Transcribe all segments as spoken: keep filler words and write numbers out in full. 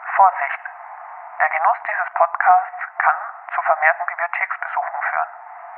Vorsicht! Der Genuss dieses Podcasts kann zu vermehrten Bibliotheksbesuchen führen.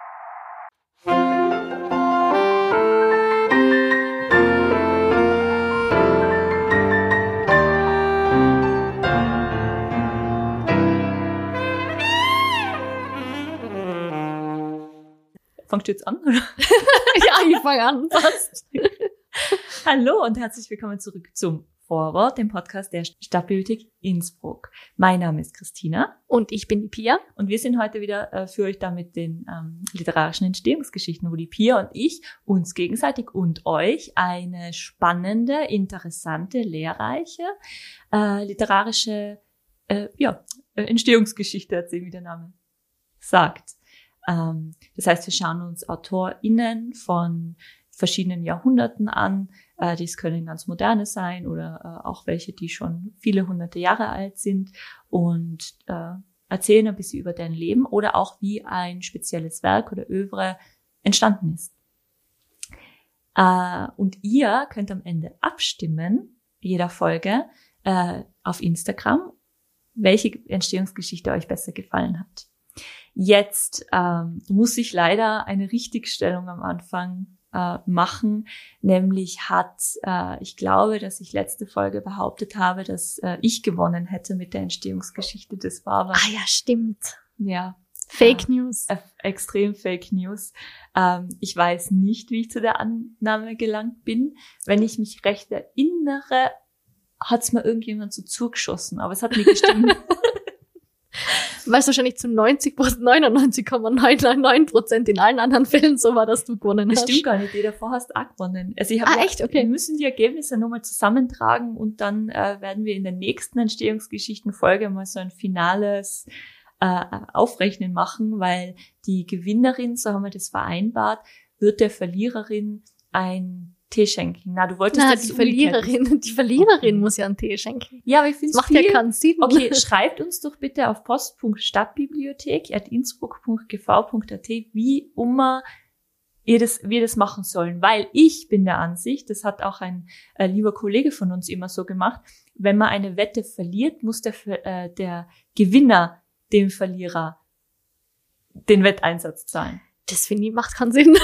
Fangst du jetzt an, oder? Ja, ich fange an, passt. Hallo und herzlich willkommen zurück zum Vorwort, dem Podcast der Stadtbibliothek Innsbruck. Mein Name ist Christina. Und ich bin die Pia. Und wir sind heute wieder äh, für euch da mit den ähm, literarischen Entstehungsgeschichten, wo die Pia und ich uns gegenseitig und euch eine spannende, interessante, lehrreiche, äh, literarische äh, ja, äh, Entstehungsgeschichte erzählen, wie der Name sagt. Ähm, das heißt, wir schauen uns AutorInnen von verschiedenen Jahrhunderten an. Äh, dies können ganz moderne sein oder äh, auch welche, die schon viele hunderte Jahre alt sind und äh, erzählen ein bisschen über deren Leben oder auch wie ein spezielles Werk oder Övre entstanden ist. Äh, und ihr könnt am Ende abstimmen, jeder Folge, äh, auf Instagram, welche Entstehungsgeschichte euch besser gefallen hat. Jetzt ähm, muss ich leider eine Richtigstellung am Anfang äh, machen, nämlich hat, äh, ich glaube, dass ich letzte Folge behauptet habe, dass äh, ich gewonnen hätte mit der Entstehungsgeschichte. Das war aber... Ah ja, stimmt. Ja. Fake äh, News. Äh, extrem Fake News. Ähm, ich weiß nicht, wie ich zu der Annahme gelangt bin. Wenn ich mich recht erinnere, hat es mir irgendjemand so zugeschossen, aber es hat nicht gestimmt. Weil es wahrscheinlich zu neunzig Prozent, neunundneunzig Komma neunundneunzig Prozent in allen anderen Fällen so war, dass du gewonnen das hast. Das stimmt gar nicht, jeder davor hast auch gewonnen. Also ich hab ah, gedacht, echt? Okay. Wir müssen die Ergebnisse nochmal zusammentragen und dann äh, werden wir in der nächsten Entstehungsgeschichten-Folge mal so ein finales äh, Aufrechnen machen, weil die Gewinnerin, so haben wir das vereinbart, wird der Verliererin ein Tee schenken. Na, du wolltest Na, das die Verliererin, die Verliererin muss ja einen Tee schenken. Ja, aber ich finde es macht viel. ja keinen Sinn. Okay, schreibt uns doch bitte auf post punkt stadtbibliothek at innsbruck punkt g v punkt a t, wie immer ihr das, wir das machen sollen. Weil ich bin der Ansicht, das hat auch ein äh, lieber Kollege von uns immer so gemacht, wenn man eine Wette verliert, muss der, äh, der Gewinner dem Verlierer den Wetteinsatz zahlen. Das finde ich, macht keinen Sinn.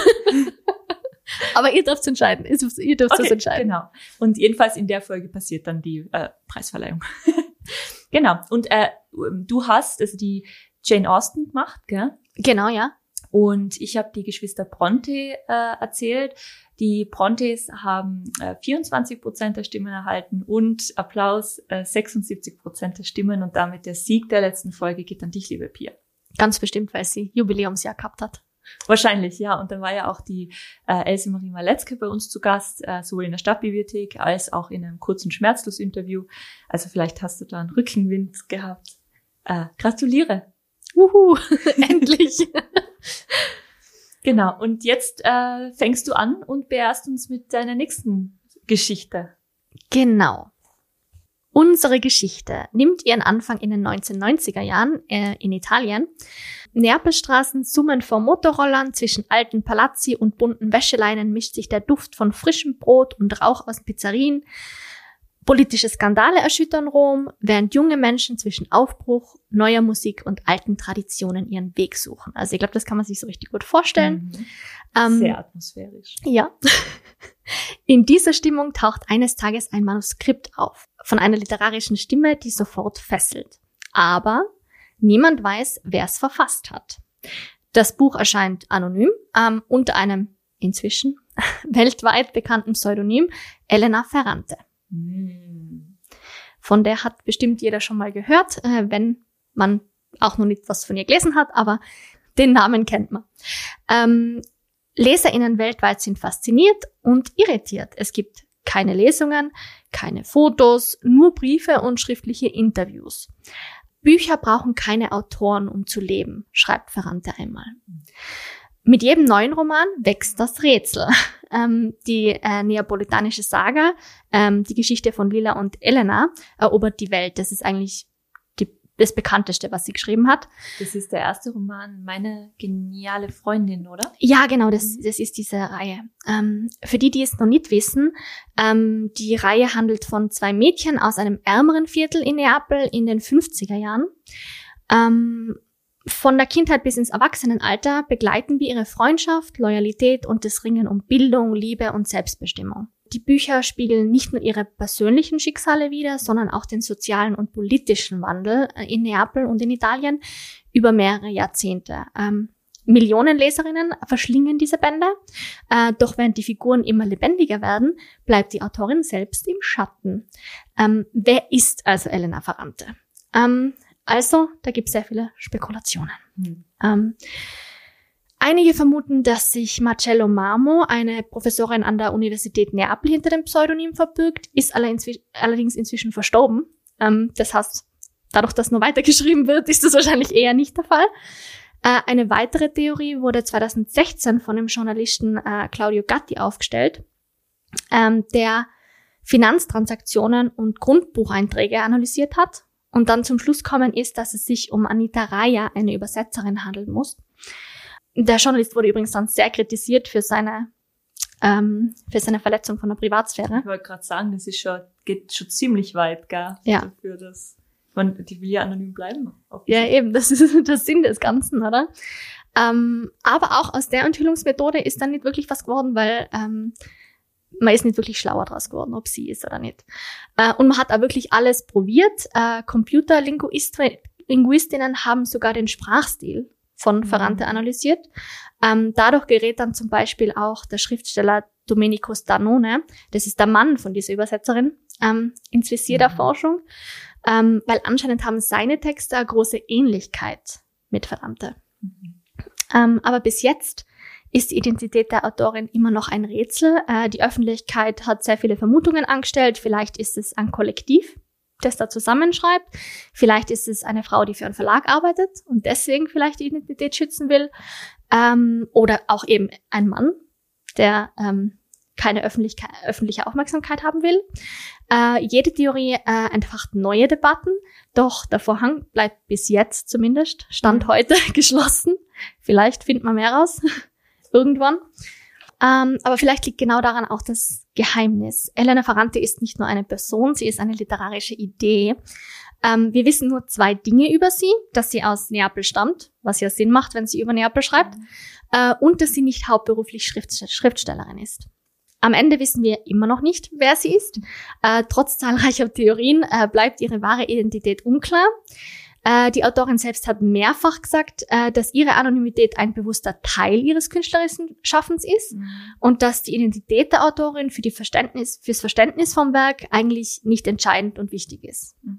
Aber ihr dürft entscheiden. Ihr dürft, ihr dürft okay, das entscheiden. Genau. Und jedenfalls in der Folge passiert dann die äh, Preisverleihung. Genau. Und äh, du hast also die Jane Austen gemacht, gell? Genau, ja. Und ich habe die Geschwister Bronte äh, erzählt. Die Brontes haben äh, vierundzwanzig Prozent der Stimmen erhalten und Applaus äh, sechsundsiebzig Prozent der Stimmen. Und damit der Sieg der letzten Folge geht an dich, liebe Pia. Ganz bestimmt, weil sie Jubiläumsjahr gehabt hat. Wahrscheinlich, ja. Und dann war ja auch die äh, Else Marie Maletzke bei uns zu Gast, äh, sowohl in der Stadtbibliothek als auch in einem kurzen Schmerzlos-Interview. Also vielleicht hast du da einen Rückenwind gehabt. Äh, gratuliere. Wuhu, endlich. Genau, und jetzt äh, fängst du an und beehrst uns mit deiner nächsten Geschichte. Genau. Unsere Geschichte nimmt ihren Anfang in den neunzehnhundertneunziger Jahren äh, in Italien. Neapelstraßen summen vor Motorrollern, zwischen alten Palazzi und bunten Wäscheleinen mischt sich der Duft von frischem Brot und Rauch aus Pizzerien. Politische Skandale erschüttern Rom, während junge Menschen zwischen Aufbruch, neuer Musik und alten Traditionen ihren Weg suchen. Also ich glaube, das kann man sich so richtig gut vorstellen. Mhm. Ähm, Sehr atmosphärisch. Ja. In dieser Stimmung taucht eines Tages ein Manuskript auf, von einer literarischen Stimme, die sofort fesselt. Aber niemand weiß, wer es verfasst hat. Das Buch erscheint anonym, ähm, unter einem inzwischen weltweit bekannten Pseudonym Elena Ferrante. Mhm. Von der hat bestimmt jeder schon mal gehört, äh, wenn man auch noch nicht was von ihr gelesen hat, aber den Namen kennt man. Ähm, LeserInnen weltweit sind fasziniert und irritiert. Es gibt keine Lesungen, keine Fotos, nur Briefe und schriftliche Interviews. Bücher brauchen keine Autoren, um zu leben, schreibt Ferrante einmal. Mit jedem neuen Roman wächst das Rätsel. Ähm, die äh, neapolitanische Saga, ähm, die Geschichte von Lilla und Elena, erobert die Welt. Das ist eigentlich die das bekannteste, was sie geschrieben hat. Das ist der erste Roman, Meine geniale Freundin, oder? Ja, genau, das, das ist diese Reihe. Ähm, für die, die es noch nicht wissen, ähm, die Reihe handelt von zwei Mädchen aus einem ärmeren Viertel in Neapel in den fünfziger Jahren. Ähm, von der Kindheit bis ins Erwachsenenalter begleiten wir ihre Freundschaft, Loyalität und das Ringen um Bildung, Liebe und Selbstbestimmung. Die Bücher spiegeln nicht nur ihre persönlichen Schicksale wider, sondern auch den sozialen und politischen Wandel in Neapel und in Italien über mehrere Jahrzehnte. Ähm, Millionen Leserinnen verschlingen diese Bände, äh, doch während die Figuren immer lebendiger werden, bleibt die Autorin selbst im Schatten. Ähm, wer ist also Elena Ferrante? Ähm, also, da gibt es sehr viele Spekulationen. Hm. Ähm, Einige vermuten, dass sich Marcello Marmo, eine Professorin an der Universität Neapel, hinter dem Pseudonym verbirgt, ist allerdings inzwischen verstorben. Ähm, das heißt, dadurch, dass nur weitergeschrieben wird, ist das wahrscheinlich eher nicht der Fall. Äh, eine weitere Theorie wurde zweitausendsechzehn von dem Journalisten äh, Claudio Gatti aufgestellt, ähm, der Finanztransaktionen und Grundbucheinträge analysiert hat und dann zum Schluss gekommen ist, dass es sich um Anita Raya, eine Übersetzerin, handeln muss. Der Journalist wurde übrigens dann sehr kritisiert für seine ähm, für seine Verletzung von der Privatsphäre. Ich wollte gerade sagen, das ist schon, geht schon ziemlich weit, gell? Ja. Dafür, dass man, die will ja anonym bleiben. Ja, eben, das ist der Sinn des Ganzen, oder? Ähm, aber auch aus der Enthüllungsmethode ist dann nicht wirklich was geworden, weil ähm, man ist nicht wirklich schlauer draus geworden, ob sie ist oder nicht. Äh, und man hat auch wirklich alles probiert. Äh, Computerlinguistinnen haben sogar den Sprachstil von Ferrante analysiert. Ähm, dadurch gerät dann zum Beispiel auch der Schriftsteller Domenico Starnone, das ist der Mann von dieser Übersetzerin, ähm, ins Visier der Forschung, ähm, weil anscheinend haben seine Texte eine große Ähnlichkeit mit Ferrante. Mhm. Ähm, aber bis jetzt ist die Identität der Autorin immer noch ein Rätsel. Äh, die Öffentlichkeit hat sehr viele Vermutungen angestellt. Vielleicht ist es ein Kollektiv, das da zusammenschreibt. Vielleicht ist es eine Frau, die für einen Verlag arbeitet und deswegen vielleicht die Identität schützen will. Ähm, oder auch eben ein Mann, der ähm, keine Öffentlichkeit, öffentliche Aufmerksamkeit haben will. Äh, jede Theorie äh, entfacht neue Debatten, doch der Vorhang bleibt bis jetzt zumindest, Stand heute, geschlossen. Vielleicht findet man mehr raus, irgendwann. Ähm, aber vielleicht liegt genau daran auch das Geheimnis. Elena Ferrante ist nicht nur eine Person, sie ist eine literarische Idee. Ähm, wir wissen nur zwei Dinge über sie, dass sie aus Neapel stammt, was ja Sinn macht, wenn sie über Neapel schreibt, mhm. äh, und dass sie nicht hauptberuflich Schriftst- Schriftstellerin ist. Am Ende wissen wir immer noch nicht, wer sie ist. Äh, trotz zahlreicher Theorien äh, bleibt ihre wahre Identität unklar. Äh, die Autorin selbst hat mehrfach gesagt, äh, dass ihre Anonymität ein bewusster Teil ihres künstlerischen Schaffens ist mhm. und dass die Identität der Autorin für die Verständnis, fürs Verständnis vom Werk eigentlich nicht entscheidend und wichtig ist. Mhm.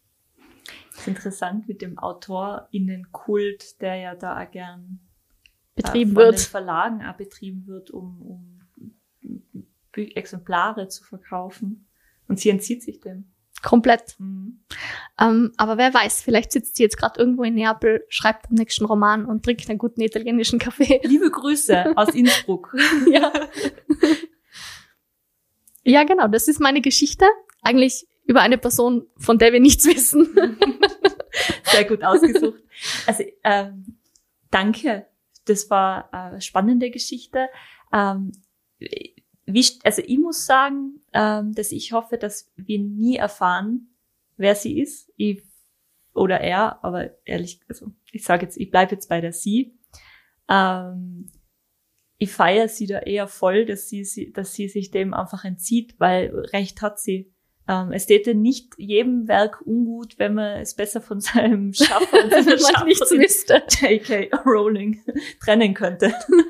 Das ist interessant mit dem AutorInnenkult, der ja da auch gern betrieben äh, von wird. den Verlagen auch betrieben wird, um, um Exemplare zu verkaufen. Und sie entzieht sich dem. Komplett. Mhm. Ähm, aber wer weiß, vielleicht sitzt sie jetzt gerade irgendwo in Neapel, schreibt den nächsten Roman und trinkt einen guten italienischen Kaffee. Liebe Grüße aus Innsbruck. Ja. Ja, genau, das ist meine Geschichte. Eigentlich über eine Person, von der wir nichts wissen. Sehr gut ausgesucht. Also, ähm, danke. Das war eine spannende Geschichte. Ähm, Wie, also ich muss sagen, ähm, dass ich hoffe, dass wir nie erfahren, wer sie ist, ich, oder er, aber ehrlich, also ich sage jetzt, ich bleibe jetzt bei der sie. Ähm, ich feiere sie da eher voll, dass sie, dass sie sich dem einfach entzieht, weil Recht hat sie. Ähm, es täte nicht jedem Werk ungut, wenn man es besser von seinem Schaffer und seiner Schafferin nichts wüsste. J K Rowling trennen könnte.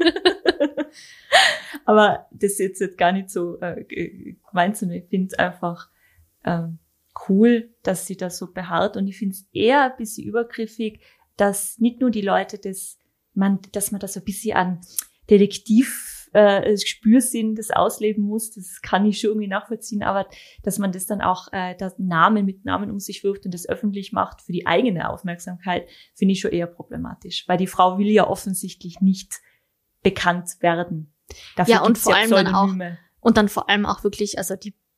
Aber das ist jetzt, jetzt gar nicht so äh, gemeint, sondern ich finde es einfach ähm, cool, dass sie das so beharrt. Und ich finde es eher ein bisschen übergriffig, dass nicht nur die Leute das, man, dass man das so ein bisschen an Detektiv äh, Spürsinn das ausleben muss, das kann ich schon irgendwie nachvollziehen, aber dass man das dann auch äh, das Namen mit Namen um sich wirft und das öffentlich macht für die eigene Aufmerksamkeit, finde ich schon eher problematisch, weil die Frau will ja offensichtlich nicht bekannt werden. Dafür ja, und vor ja allem dann auch, und dann vor allem auch wirklich, also die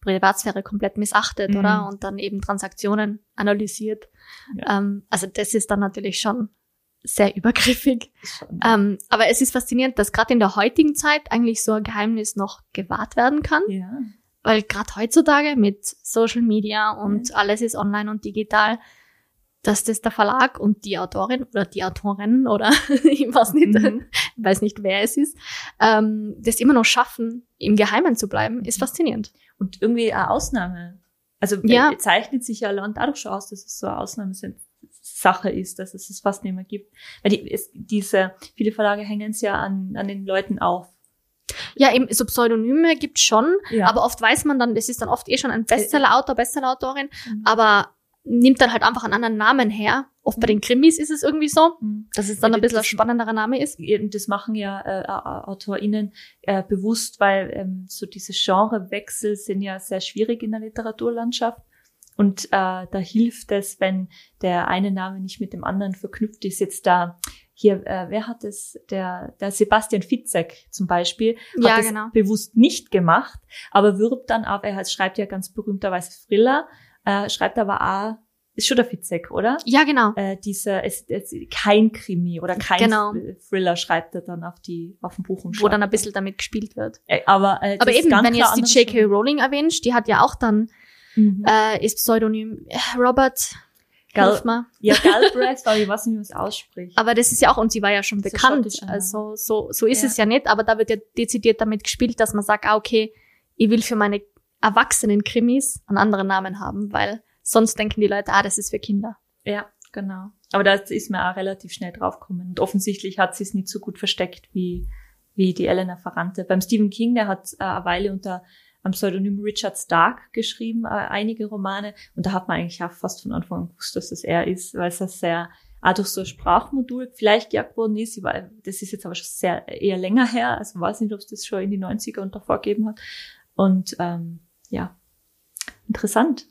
Privatsphäre komplett missachtet, Mhm. oder? Und dann eben Transaktionen analysiert. Ja. Ähm, also das ist dann natürlich schon sehr übergriffig. Schon. Ähm, aber es ist faszinierend, dass gerade in der heutigen Zeit eigentlich so ein Geheimnis noch gewahrt werden kann. Ja. Weil gerade heutzutage mit Social Media und alles ist online und digital, dass das der Verlag und die Autorin oder die Autorin oder ich weiß nicht, Mhm. weiß nicht, wer es ist, ähm, das immer noch schaffen, im Geheimen zu bleiben, ist faszinierend. Und irgendwie eine Ausnahme. Also Ja. äh, zeichnet sich ja Land dadurch schon aus, dass es so eine Ausnahmesache ist, dass es es fast nicht mehr gibt. Weil die, es, diese, viele Verlage hängen es ja an, an den Leuten auf. Ja, eben so Pseudonyme gibt's schon, Ja. aber oft weiß man dann, das ist dann oft eh schon ein Bestseller-Autor, Bestseller-Autorin, Mhm. aber nimmt dann halt einfach einen anderen Namen her. Oft bei den Krimis ist es irgendwie so, Mhm. dass es dann Ja, ein bisschen ein das- spannenderer Name ist. Eben, das machen ja äh, AutorInnen äh, bewusst, weil ähm, so diese Genrewechsel sind ja sehr schwierig in der Literaturlandschaft. Und äh, da hilft es, wenn der eine Name nicht mit dem anderen verknüpft ist. Jetzt da, hier, äh, wer hat es? Der, der Sebastian Fitzek zum Beispiel hat Ja, das genau. bewusst nicht gemacht, aber wirbt dann auf, er hat, schreibt ja ganz berühmterweise Thriller, äh, schreibt aber auch, ist schon der Fitzek, oder? Ja, genau. Äh, dieser, es ist kein Krimi oder kein Genau. Thriller schreibt er dann auf die, auf dem Buchumschlag. Wo dann ein bisschen damit gespielt wird. Äh, aber, äh, Aber das ist eben, ganz wenn klar jetzt die andere J K. Rowling erwähnst, die hat ja auch dann, Mhm. äh, ist Pseudonym äh, Robert, Gal- hilf mir. Ja, Galbraith, aber ich weiß nicht, wie man es ausspricht. Aber das ist ja auch, und sie war ja schon So bekannt, schottisch, ja. also so, so ist Ja. es ja nicht, aber da wird ja dezidiert damit gespielt, dass man sagt, ah, okay, ich will für meine erwachsenen Krimis einen anderen Namen haben, weil sonst denken die Leute, ah, das ist für Kinder. Ja, genau. Aber da ist mir auch relativ schnell draufgekommen. Und offensichtlich hat sie es nicht so gut versteckt wie, wie die Elena Ferrante. Beim Stephen King, der hat äh, eine Weile unter am Pseudonym Richard Stark geschrieben, äh, einige Romane. Und da hat man eigentlich auch fast von Anfang an gewusst, dass das er ist, weil es das sehr, auch durch so ein Sprachmodul vielleicht gejagt worden ist. Weil das ist jetzt aber schon sehr, eher länger her. Also weiß nicht, ob es das schon in die neunziger und davor gegeben hat. Und ähm, ja, interessant.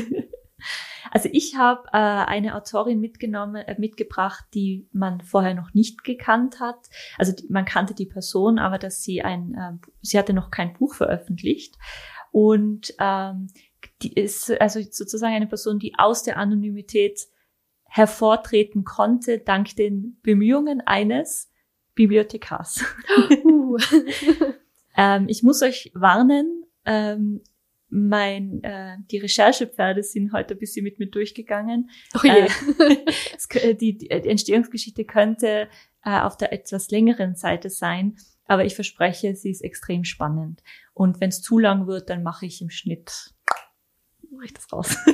Also ich habe äh, eine Autorin mitgenommen, äh, mitgebracht, die man vorher noch nicht gekannt hat. Also die, man kannte die Person, aber dass sie ein, äh, sie hatte noch kein Buch veröffentlicht. Und ähm, die ist also sozusagen eine Person, die aus der Anonymität hervortreten konnte, dank den Bemühungen eines Bibliothekars. Uh. ähm, ich muss euch warnen, ähm, mein, äh, die Recherchepferde sind heute ein bisschen mit mir durchgegangen. Oh je. Äh, es, kö- die, die Entstehungsgeschichte könnte äh, auf der etwas längeren Seite sein, aber ich verspreche, sie ist extrem spannend. Und wenn es zu lang wird, dann mache ich im Schnitt, mache ich das raus.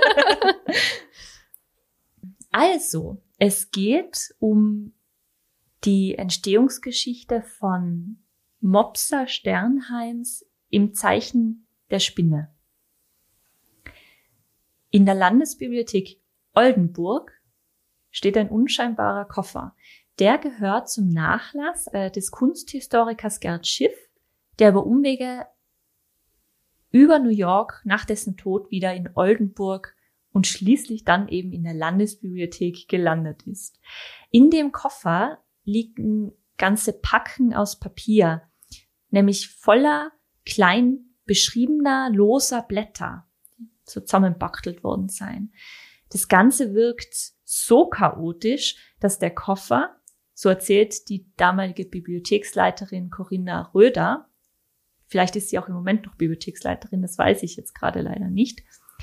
Also, es geht um die Entstehungsgeschichte von Mopsa Sternheims im Zeichen der Spinne. In der Landesbibliothek Oldenburg steht ein unscheinbarer Koffer. Der gehört zum Nachlass äh, des Kunsthistorikers Gerd Schiff, der über Umwege über New York nach dessen Tod wieder in Oldenburg und schließlich dann eben in der Landesbibliothek gelandet ist. In dem Koffer liegen ganze Packen aus Papier, nämlich voller klein beschriebener, loser Blätter, so zusammenbaktelt worden sein. Das Ganze wirkt so chaotisch, dass der Koffer, so erzählt die damalige Bibliotheksleiterin Corinna Röder, vielleicht ist sie auch im Moment noch Bibliotheksleiterin, das weiß ich jetzt gerade leider nicht,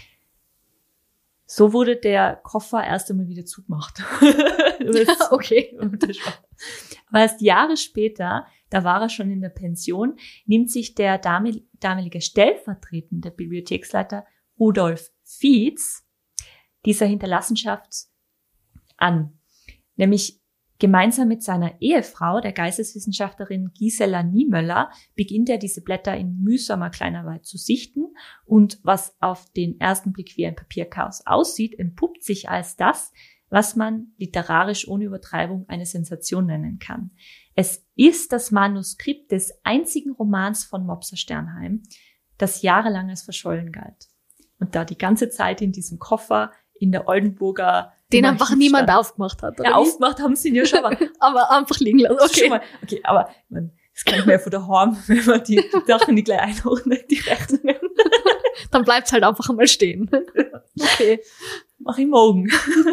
so wurde der Koffer erst einmal wieder zugemacht. Okay. Aber erst Jahre später, da war er schon in der Pension, nimmt sich der damalige stellvertretende Bibliotheksleiter Rudolf Fietz dieser Hinterlassenschaft an. Nämlich gemeinsam mit seiner Ehefrau, der Geisteswissenschaftlerin Gisela Niemöller, beginnt er diese Blätter in mühsamer Kleinarbeit zu sichten. Und was auf den ersten Blick wie ein Papierchaos aussieht, entpuppt sich als das, was man literarisch ohne Übertreibung eine Sensation nennen kann. Es ist das Manuskript des einzigen Romans von Mopsa Sternheim, das jahrelang als verschollen galt. Und da die ganze Zeit in diesem Koffer in der Oldenburger Den Archiv einfach niemand stand. aufgemacht hat. Oder Ja, wie? aufgemacht haben sie ihn ja schon, aber Aber einfach liegen lassen. okay. Schon Okay. mal, okay, aber man, das kann ich mir von daheim, wenn man die Sachen nicht gleich einordnet, die Rechnungen. Dann bleibt's halt einfach mal stehen. Okay, mach ich morgen.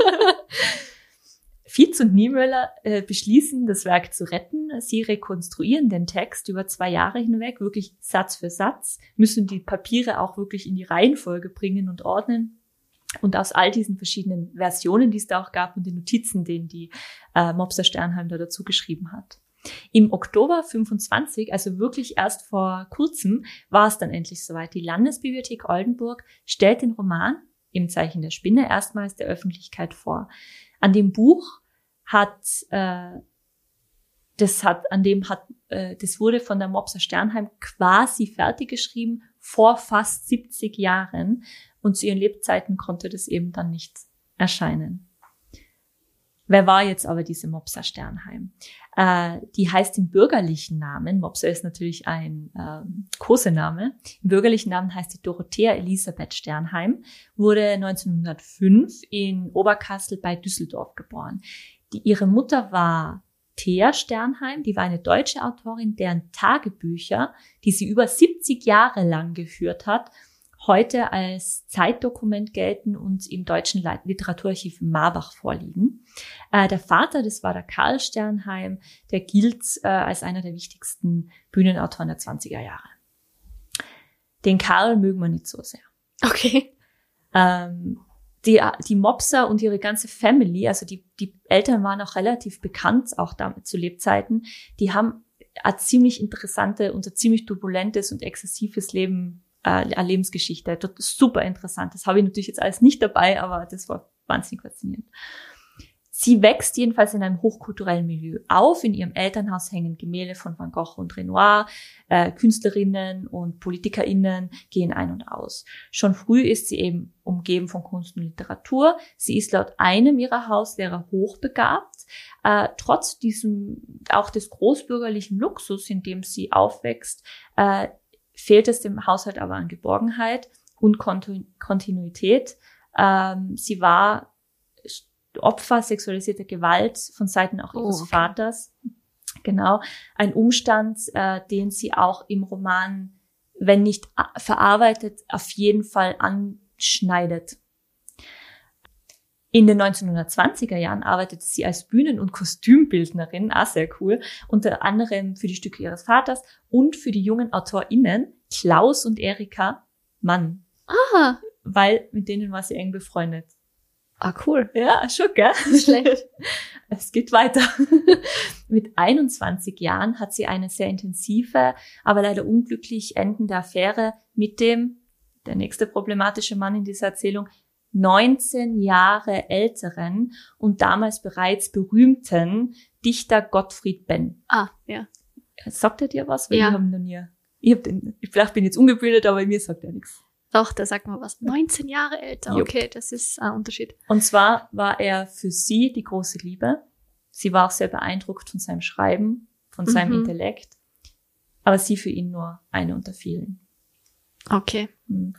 Fietz und Niemöller äh, beschließen, das Werk zu retten. Sie rekonstruieren den Text über zwei Jahre hinweg, wirklich Satz für Satz, müssen die Papiere auch wirklich in die Reihenfolge bringen und ordnen. Und aus all diesen verschiedenen Versionen, die es da auch gab und den Notizen, denen die äh, Mopsa Sternheim da dazu geschrieben hat. Im Oktober fünfundzwanzig, also wirklich erst vor kurzem, war es dann endlich soweit. Die Landesbibliothek Oldenburg stellt den Roman Im Zeichen der Spinne erstmals der Öffentlichkeit vor. An dem Buch hat, äh, das hat, an dem hat, äh, das wurde von der Mopsa Sternheim quasi fertig geschrieben vor fast siebzig Jahren und zu ihren Lebzeiten konnte das eben dann nicht erscheinen. Wer war jetzt aber diese Mopsa Sternheim? Äh, die heißt im bürgerlichen Namen, Mopsa ist natürlich ein ähm, Kosename, im bürgerlichen Namen heißt sie Dorothea Elisabeth Sternheim, wurde neunzehnhundertfünf in Oberkassel bei Düsseldorf geboren. Die, ihre Mutter war Thea Sternheim, die war eine deutsche Autorin, deren Tagebücher, die sie über siebzig Jahre lang geführt hat, heute als Zeitdokument gelten und im Deutschen Literaturarchiv in Marbach vorliegen. Äh, der Vater, das war der Karl Sternheim, der gilt äh, als einer der wichtigsten Bühnenautoren der zwanziger Jahre. Den Karl mögen wir nicht so sehr. Okay. Ähm, die, die Mopsa und ihre ganze Family, also die, die Eltern waren auch relativ bekannt, auch damit zu Lebzeiten, die haben ein ziemlich interessante und ein ziemlich turbulentes und exzessives Leben eine Lebensgeschichte. Das ist super interessant. Das habe ich natürlich jetzt alles nicht dabei, aber das war wahnsinnig faszinierend. Sie wächst jedenfalls in einem hochkulturellen Milieu auf. In ihrem Elternhaus hängen Gemälde von Van Gogh und Renoir. Äh, Künstlerinnen und PolitikerInnen gehen ein und aus. Schon früh ist sie eben umgeben von Kunst und Literatur. Sie ist laut einem ihrer Hauslehrer hochbegabt. Äh, trotz diesem, auch des großbürgerlichen Luxus, in dem sie aufwächst, äh, fehlt es dem Haushalt aber an Geborgenheit und Kontinuität. Ähm, sie war Opfer sexualisierter Gewalt von Seiten auch ihres oh, okay. Vaters. Genau, ein Umstand, äh, den sie auch im Roman, wenn nicht verarbeitet, auf jeden Fall anschneidet. In den neunzehnhundertzwanziger Jahren arbeitete sie als Bühnen- und Kostümbildnerin, ah, sehr cool, unter anderem für die Stücke ihres Vaters und für die jungen AutorInnen Klaus und Erika Mann. Ah. Weil mit denen war sie eng befreundet. Ah, cool. Ja, schon, gell? Schlecht. Es geht weiter. Mit einundzwanzig Jahren hat sie eine sehr intensive, aber leider unglücklich endende Affäre mit dem, der nächste problematische Mann in dieser Erzählung, neunzehn Jahre älteren und damals bereits berühmten Dichter Gottfried Benn. Ah, ja. Sagt er dir was? Weil ja. Ich habe noch nie, ich hab den, ich vielleicht bin jetzt ungebildet, aber mir sagt er nichts. Doch, da sagt man was. neunzehn Jahre älter, Jupp. Okay, das ist ein Unterschied. Und zwar war er für sie die große Liebe. Sie war auch sehr beeindruckt von seinem Schreiben, von seinem Mhm. Intellekt. Aber sie für ihn nur eine unter vielen. Okay.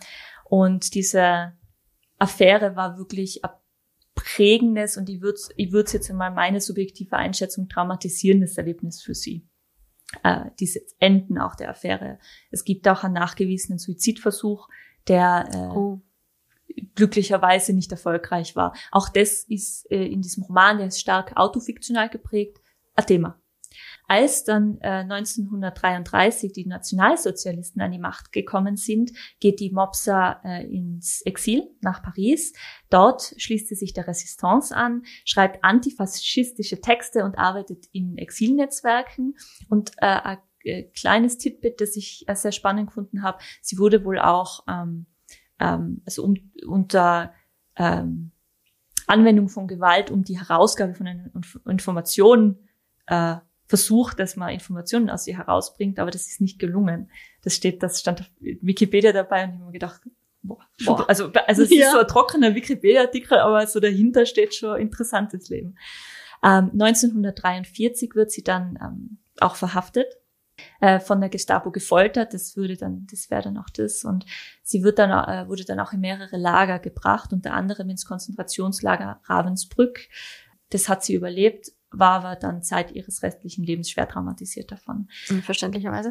Und diese Affäre war wirklich ein prägendes und ich würde ich würde jetzt mal meine subjektive Einschätzung traumatisierendes Erlebnis für sie. Äh, diese Enden auch der Affäre. Es gibt auch einen nachgewiesenen Suizidversuch, der äh, Oh. glücklicherweise nicht erfolgreich war. Auch das ist äh, in diesem Roman, der ist stark autofiktional geprägt, ein Thema. Als dann äh, neunzehnhundertdreiunddreißig die Nationalsozialisten an die Macht gekommen sind, geht die Mopsa äh, ins Exil nach Paris. Dort schließt sie sich der Resistance an, schreibt antifaschistische Texte und arbeitet in Exilnetzwerken. Und äh, ein äh, kleines Titbit, das ich äh, sehr spannend gefunden habe, sie wurde wohl auch ähm, ähm, also um, unter ähm, Anwendung von Gewalt um die Herausgabe von Informationen äh, versucht, dass man Informationen aus ihr herausbringt, aber das ist nicht gelungen. Das steht, das stand auf Wikipedia dabei und ich habe mir gedacht, boah, boah. also also es Ja. ist so ein trockener Wikipedia-Artikel, aber so dahinter steht schon interessantes Leben. Ähm, neunzehnhundertdreiundvierzig wird sie dann ähm, auch verhaftet, äh, von der Gestapo gefoltert. Das würde dann, das wäre dann auch das. Und sie wird dann äh, wurde dann auch in mehrere Lager gebracht, unter anderem ins Konzentrationslager Ravensbrück. Das hat sie überlebt, war aber dann Zeit ihres restlichen Lebens schwer traumatisiert davon. Verständlicherweise.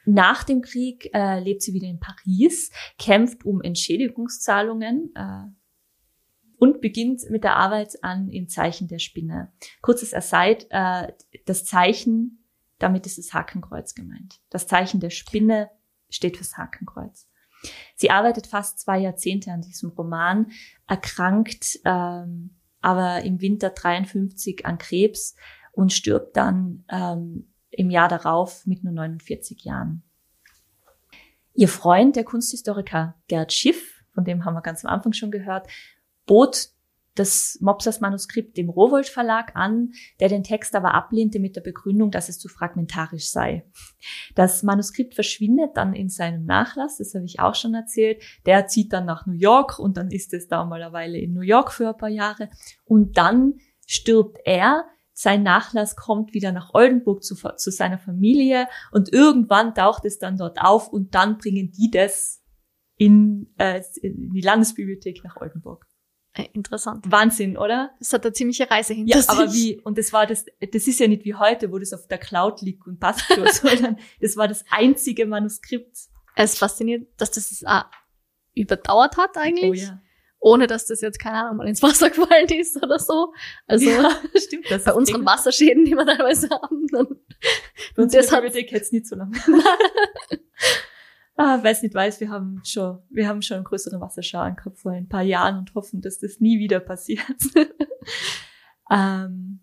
Nach dem Krieg äh, lebt sie wieder in Paris, kämpft um Entschädigungszahlungen äh, und beginnt mit der Arbeit an in Zeichen der Spinne. Kurzes Aside, äh, das Zeichen, damit ist das Hakenkreuz gemeint. Das Zeichen der Spinne steht fürs Hakenkreuz. Sie arbeitet fast zwei Jahrzehnte an diesem Roman, erkrankt ähm, aber im Winter dreiundfünfzig an Krebs und stirbt dann ähm, im Jahr darauf mit nur neunundvierzig Jahren. Ihr Freund, der Kunsthistoriker Gerd Schiff, von dem haben wir ganz am Anfang schon gehört, bot das Mopsers Manuskript dem Rowohlt Verlag an, der den Text aber ablehnte mit der Begründung, dass es zu fragmentarisch sei. Das Manuskript verschwindet dann in seinem Nachlass, das habe ich auch schon erzählt. Der zieht dann nach New York und dann ist es da mal eine Weile in New York für ein paar Jahre. Und dann stirbt er, sein Nachlass kommt wieder nach Oldenburg zu, zu seiner Familie und irgendwann taucht es dann dort auf und dann bringen die das in, äh, in die Landesbibliothek nach Oldenburg. Interessant. Wahnsinn, oder? Das hat eine ziemliche Reise hinter sich. Ja, aber wie, und das war das, das ist ja nicht wie heute, wo das auf der Cloud liegt und passt so, sondern das war das einzige Manuskript. Es ist faszinierend, dass das es auch überdauert hat eigentlich. Oh ja. Ohne dass das jetzt, keine Ahnung, mal ins Wasser gefallen ist oder so. Also, ja, stimmt, das bei unseren regnet. Wasserschäden, die wir teilweise haben, dann, Bei uns das in der hat- Bibliothek hätte es nicht so lange. Ah, wer es nicht weiß, wir haben schon, wir haben schon einen größeren Wasserschaden gehabt vor ein paar Jahren und hoffen, dass das nie wieder passiert. ähm,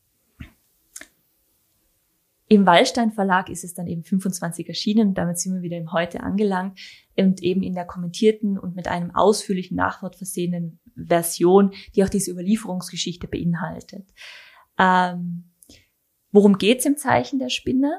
Im Wallstein Verlag ist es dann eben fünfundzwanzig erschienen, damit sind wir wieder im Heute angelangt und eben in der kommentierten und mit einem ausführlichen Nachwort versehenen Version, die auch diese Überlieferungsgeschichte beinhaltet. Ähm, worum geht's im Zeichen der Spinne?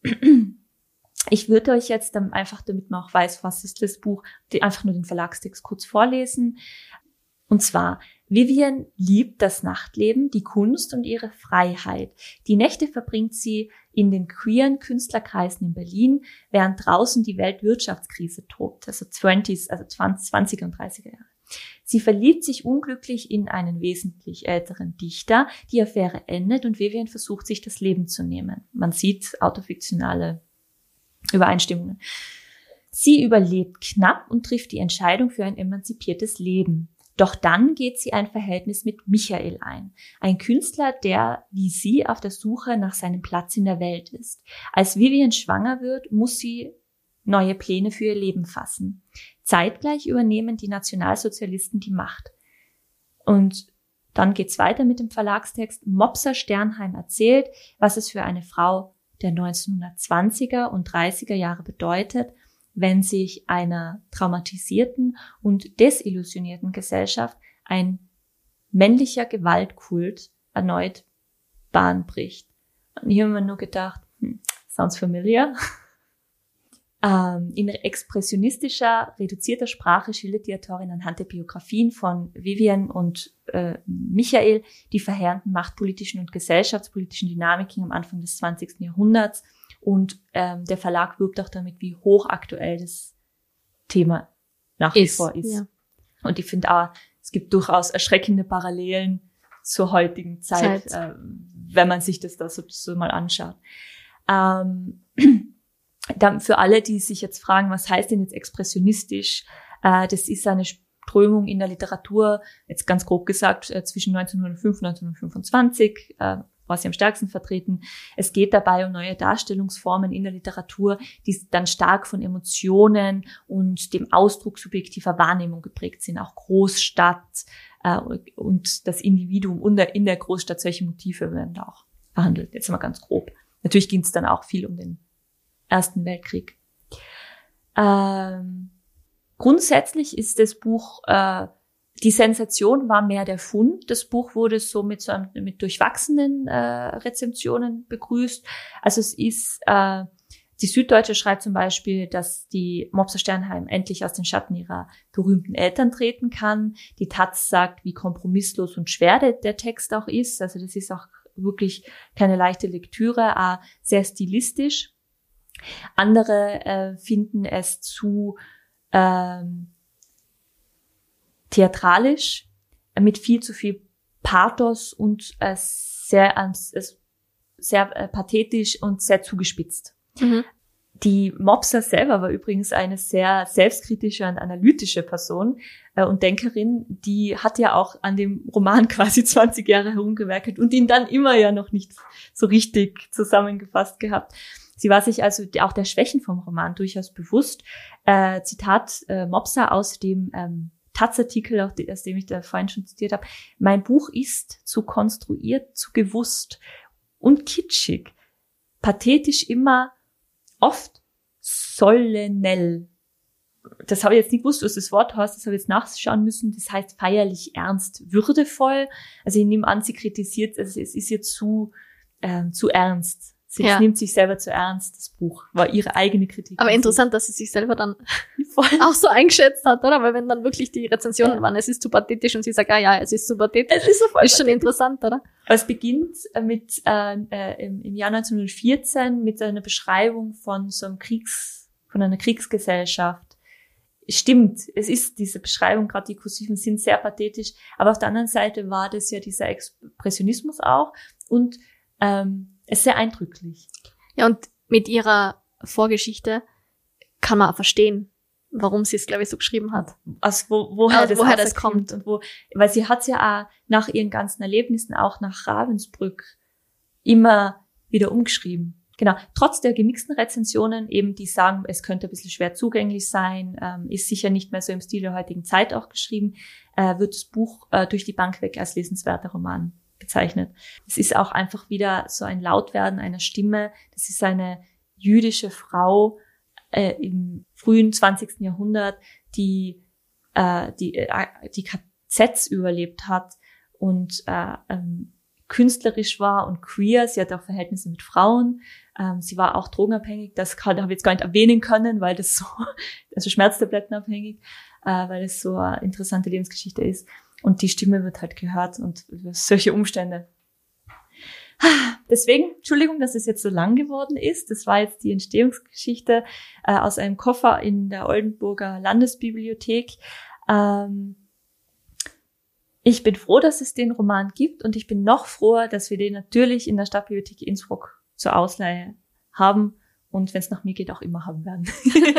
Ich würde euch jetzt dann einfach, damit man auch weiß, was ist das Buch, die, einfach nur den Verlagstext kurz vorlesen. Und zwar, Vivian liebt das Nachtleben, die Kunst und ihre Freiheit. Die Nächte verbringt sie in den queeren Künstlerkreisen in Berlin, während draußen die Weltwirtschaftskrise tobt, also zwanziger, also zwanziger und dreißiger Jahre. Sie verliebt sich unglücklich in einen wesentlich älteren Dichter. Die Affäre endet und Vivian versucht, sich das Leben zu nehmen. Man sieht autofiktionale Übereinstimmungen. Sie überlebt knapp und trifft die Entscheidung für ein emanzipiertes Leben. Doch dann geht sie ein Verhältnis mit Michael ein, ein Künstler, der wie sie auf der Suche nach seinem Platz in der Welt ist. Als Vivian schwanger wird, muss sie neue Pläne für ihr Leben fassen. Zeitgleich übernehmen die Nationalsozialisten die Macht. Und dann geht's weiter mit dem Verlagstext. Mopser Sternheim erzählt, was es für eine Frau der neunzehnhundertzwanziger und dreißiger Jahre bedeutet, wenn sich einer traumatisierten und desillusionierten Gesellschaft ein männlicher Gewaltkult erneut Bahn bricht. Und hier haben wir nur gedacht, hm, sounds familiar. Ähm, in expressionistischer, reduzierter Sprache schildert die Autorin anhand der Biografien von Vivian und äh, Michael die verheerenden machtpolitischen und gesellschaftspolitischen Dynamiken am Anfang des zwanzigsten Jahrhunderts. Und ähm, der Verlag wirbt auch damit, wie hochaktuell das Thema nach wie Ist, vor ist. ja. Und ich finde auch, es gibt durchaus erschreckende Parallelen zur heutigen Zeit, Zeit. äh, wenn man sich das da so, so mal anschaut. Ähm, dann für alle, die sich jetzt fragen, was heißt denn jetzt expressionistisch? Äh, das ist eine Strömung in der Literatur, jetzt ganz grob gesagt, äh, zwischen neunzehnhundertfünf und neunzehnhundertfünfundzwanzig, äh, war sie am stärksten vertreten. Es geht dabei um neue Darstellungsformen in der Literatur, die dann stark von Emotionen und dem Ausdruck subjektiver Wahrnehmung geprägt sind. Auch Großstadt äh, und das Individuum und in der Großstadt, solche Motive werden da auch behandelt. Jetzt mal ganz grob. Natürlich ging es dann auch viel um den Ersten Weltkrieg. Ähm, grundsätzlich ist das Buch, äh, die Sensation war mehr der Fund. Das Buch wurde so mit so einem, mit durchwachsenen äh, Rezensionen begrüßt. Also es ist, äh, die Süddeutsche schreibt zum Beispiel, dass die Mopser Sternheim endlich aus den Schatten ihrer berühmten Eltern treten kann. Die Taz sagt, wie kompromisslos und schwer der, der Text auch ist. Also das ist auch wirklich keine leichte Lektüre, aber sehr stilistisch. Andere äh, finden es zu ähm, theatralisch, äh, mit viel zu viel Pathos und äh, sehr, äh, sehr äh, pathetisch und sehr zugespitzt. Mhm. Die Mopsa selber war übrigens eine sehr selbstkritische und analytische Person äh, und Denkerin. Die hat ja auch an dem Roman quasi zwanzig Jahre herumgewerkelt und ihn dann immer ja noch nicht so richtig zusammengefasst gehabt. Sie war sich also auch der Schwächen vom Roman durchaus bewusst. Äh, Zitat äh, Mopsa aus dem ähm, Taz-Artikel, aus dem ich da vorhin schon zitiert habe. Mein Buch ist zu konstruiert, zu gewusst und kitschig, pathetisch immer, oft solenell. Das habe ich jetzt nicht gewusst, was das Wort heißt, das habe ich jetzt nachschauen müssen. Das heißt feierlich, ernst, würdevoll. Also ich nehme an, sie kritisiert, also es ist ihr zu, ähm, zu ernst. Sie Ja. nimmt sich selber zu ernst, das Buch. War ihre eigene Kritik. Aber interessant, dass sie sich selber dann Voll. auch so eingeschätzt hat, oder? Weil wenn dann wirklich die Rezensionen Ja. waren, es ist zu pathetisch und sie sagt, ah ja, es ist zu pathetisch. Es ist so voll Ist schon interessant, oder? Aber es beginnt mit äh, äh, im, im Jahr neunzehnhundertvierzehn mit einer Beschreibung von so einem Kriegs, von einer Kriegsgesellschaft. Stimmt, es ist diese Beschreibung, gerade die Kursiven sind sehr pathetisch, aber auf der anderen Seite war das ja dieser Expressionismus auch und ähm, es ist sehr eindrücklich. Ja, und mit ihrer Vorgeschichte kann man auch verstehen, warum sie es, glaube ich, so geschrieben hat. Also wo, woher, Also das, woher das kommt und wo, weil sie hat ja auch nach ihren ganzen Erlebnissen auch nach Ravensbrück immer wieder umgeschrieben. Genau. Trotz der gemixten Rezensionen eben, die sagen, es könnte ein bisschen schwer zugänglich sein, ähm, ist sicher nicht mehr so im Stil der heutigen Zeit auch geschrieben, äh, wird das Buch äh, durch die Bank weg als lesenswerter Roman bezeichnet. Es ist auch einfach wieder so ein Lautwerden einer Stimme. Das ist eine jüdische Frau äh, im frühen zwanzigsten Jahrhundert, die äh, die äh, die K Zs überlebt hat und äh, ähm, künstlerisch war und queer. Sie hatte auch Verhältnisse mit Frauen. Ähm, sie war auch drogenabhängig. Das kann, habe ich jetzt gar nicht erwähnen können, weil das so, also schmerztablettenabhängig, äh, weil es so eine interessante Lebensgeschichte ist. Und die Stimme wird halt gehört und solche Umstände. Deswegen, Entschuldigung, dass es jetzt so lang geworden ist. Das war jetzt die Entstehungsgeschichte äh, aus einem Koffer in der Oldenburger Landesbibliothek. Ähm, ich bin froh, dass es den Roman gibt und ich bin noch froher, dass wir den natürlich in der Stadtbibliothek Innsbruck zur Ausleihe haben und wenn es nach mir geht, auch immer haben werden.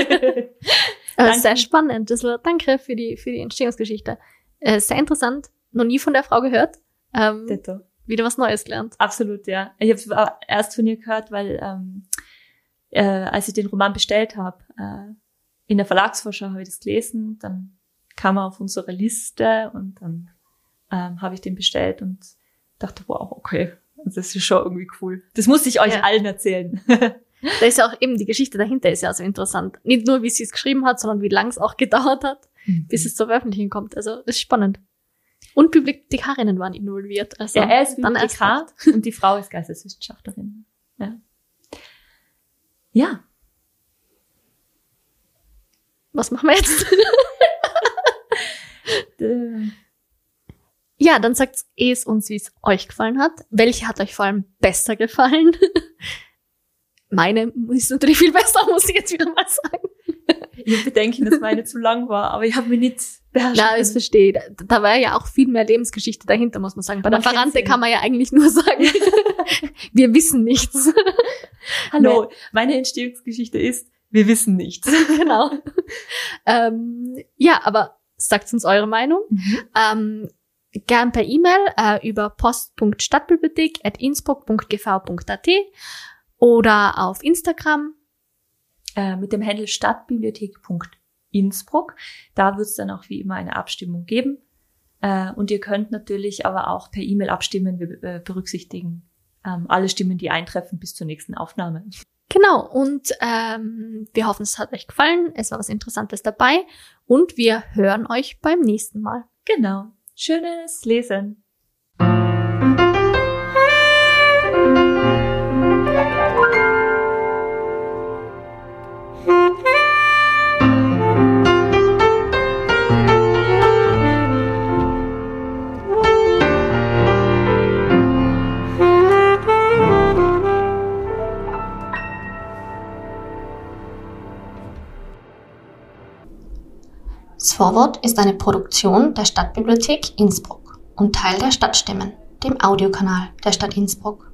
Aber sehr spannend. Das war, danke für die, für die Entstehungsgeschichte. Äh, sehr interessant. Noch nie von der Frau gehört. Ähm, Ditto. wieder was Neues gelernt. Absolut, ja. Ich habe erst von ihr gehört, weil ähm, äh, als ich den Roman bestellt habe, äh, in der Verlagsvorschau habe ich das gelesen, dann kam er auf unsere Liste und dann ähm, habe ich den bestellt und dachte, wow, okay, das ist schon irgendwie cool. Das muss ich euch Ja. allen erzählen. Da ist ja auch eben die Geschichte dahinter ist ja so interessant. Nicht nur, wie sie es geschrieben hat, sondern wie lang es auch gedauert hat, bis es zur Veröffentlichung kommt. Also, das ist spannend. Und Bibliothekarinnen waren involviert. Also, Ja, er ist dann erst Bibliothekar recht. und die Frau ist Geisteswissenschaftlerin. Ja. Ja. Was machen wir jetzt? Äh, Ja, dann sagt es uns, wie es euch gefallen hat. Welche hat euch vor allem besser gefallen? Meine ist natürlich viel besser, muss ich jetzt wieder mal sagen. Ich habe Bedenken, dass meine zu lang war, aber ich habe mich nicht beherrscht. Ja, ich verstehe. Da, da war ja auch viel mehr Lebensgeschichte dahinter, muss man sagen. Bei Man der kennt Ferrante sie kann man ja eigentlich nur sagen, wir wissen nichts. Hallo, meine Entstehungsgeschichte ist, wir wissen nichts. Genau. Ähm, ja, aber sagt uns eure Meinung. Mhm. Ähm, gern per E-Mail äh, über post punkt stadtbibliothek at innsbruck punkt g v punkt a t oder auf Instagram. Äh, mit dem Handle stadtbibliothek punkt innsbruck. Da wird es dann auch wie immer eine Abstimmung geben. Äh, und ihr könnt natürlich aber auch per E-Mail abstimmen. Wir äh, berücksichtigen ähm, alle Stimmen, die eintreffen bis zur nächsten Aufnahme. Genau, und ähm, wir hoffen, es hat euch gefallen. Es war was Interessantes dabei. Und wir hören euch beim nächsten Mal. Genau. Schönes Lesen. Das Vorwort ist eine Produktion der Stadtbibliothek Innsbruck und Teil der Stadtstimmen, dem Audiokanal der Stadt Innsbruck.